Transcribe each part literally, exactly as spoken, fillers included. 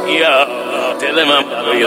یا دل من برای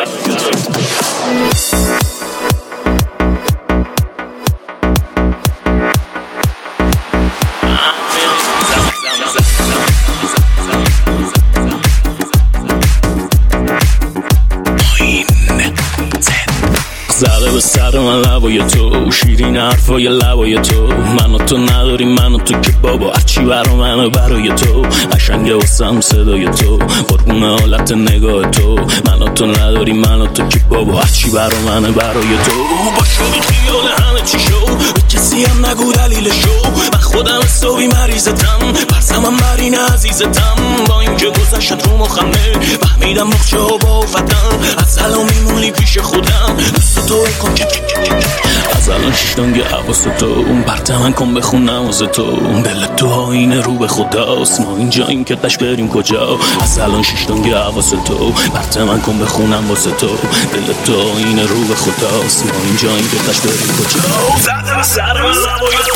زده به سر من لبای تو، شیرین حرفای لبای تو. من و تو نداریم، من و تو که بابا هرچی برا منه برای تو. قشنگه واسم صدای تو، قربون حالت نگاه تو. من و تو نداریم، من و تو که بابا هرچی برا منه برای تو. باشو بی خیال همه چی شو، به کسی هم نگو دلیلشو. من خودم حسابی مریضتم، پرسمم بر این عزیزتم. با اینکه گذشت رو مخمه، فهمیدم مخچه ها با افتم. از الان میمونی پیش خودم، دست تو کن از الان شیشتانگه حواس تو. اون برته من کن بخون نماز تو. دل تو آینه رو به خداست، ما اینجا این که تش بریم کجا. از الان شیشتانگه حواس تو، برته من کن بخونم واسه تو. دل تو آینه رو به خداست، ما اینجا این که تش بریم کجا. زده به سر من لبای تو.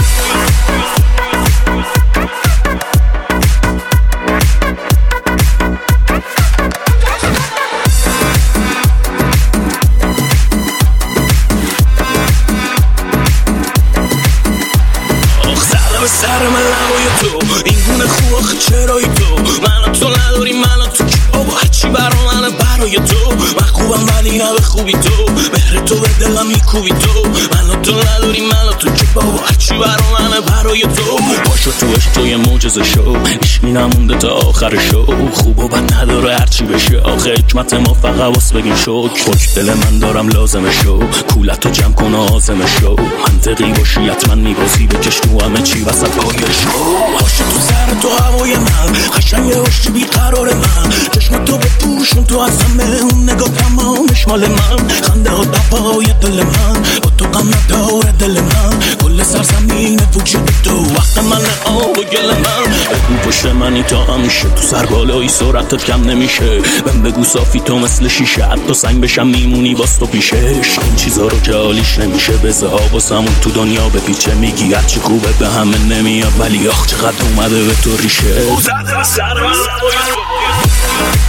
سر من لبای تو، این گونه خواه چرایی تو. من تو نداری، من تو که بابا هرچی برا منه برای تو. من خوبم ولی نه به خوبی تو، مهر تو به دلم میکوبی تو. من تو نداری، من تو که بابا هرچی برا منه برای تو. باشو تو عشق تو یه معجزه شو، عشقی نمونده تا آخر شو. خوب و بد نداره هرچی بشه، آخه حکمت ما فقط واس بگیم شکر. خوش دل من دارم لازمه شو، کولتو جمع کن و آزمه شو. منطقی باشی حتما میبازی، بکش تو همه چی وسط پایش. باشی تو سر تو هوای من، قشنگه باشی بیقرار من. چشم تو بپوشون تو از همه، اون نگاه تمامش مال من. خنده ها دپای دل من، با تو غم نداره دل من. کل سرزمین وجود تو، وقت من آب و گل من. بگو پشت منی تا همیشه، تو سر بالایی سرعتت کم نمیشه. بهم بگو صافی تو مثل شیشه، حتی سنگ بشم میمونی باز تو پیشش. این چیزا رو که حالیش نمیشه، بزه ها واسمون تو دنیا بپیچه. میگی هرچی خوبه به همه نمیاد، ولی آخ چقدر اومده به تو ریشه. زده به سر من لبای تو.